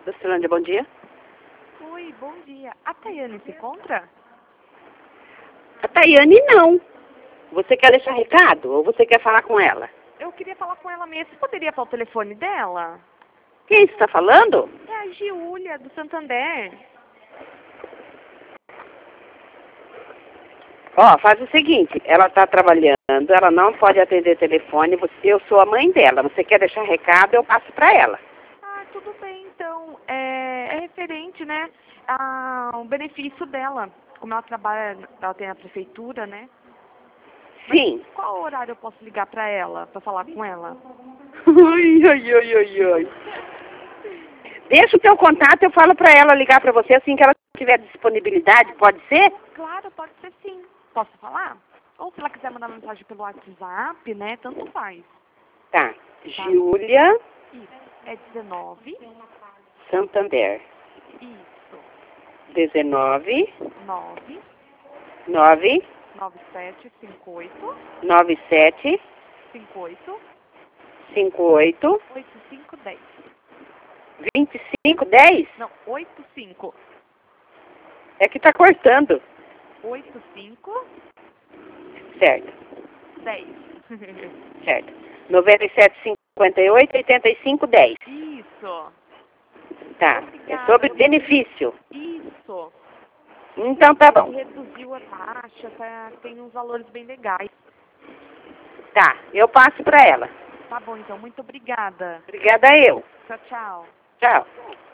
Docilândia, bom dia. Oi, bom dia. A Tayane se encontra? A Tayane não. Você quer deixar recado ou você quer falar com ela? Eu queria falar com ela mesmo. Você poderia falar o telefone dela? Quem está falando? É a Giulia, do Santander. Ó, faz o seguinte, ela está trabalhando, ela não pode atender telefone, eu sou a mãe dela. Você quer deixar recado, eu passo para ela. Ah, tudo bem, então. É referente, né, ao benefício dela. Como ela trabalha, ela tem a prefeitura, né? Sim. Mas qual horário eu posso ligar para ela, para falar com ela? Ai. Deixa o teu contato, eu falo para ela ligar para você assim que ela tiver disponibilidade, pode ser? Claro, pode ser sim. Posso falar? Ou se ela quiser mandar mensagem pelo WhatsApp, né, tanto faz. Tá. Giulia Isso. É 19. Santander. Isso. 19 9 9 97 58 97 58 58 8510. 25 10? Não, 85 É que tá cortando. 85 Certo. 10. Certo. 97 58 85 10. Isso. Tá. É Obrigada. sobre benefício. Isso. Então tá bom. Reduziu a taxa, tem uns valores bem legais. Tá. Eu passo pra ela. Tá bom, então. Muito obrigada. Obrigada eu. Tchau, tchau. Tchau.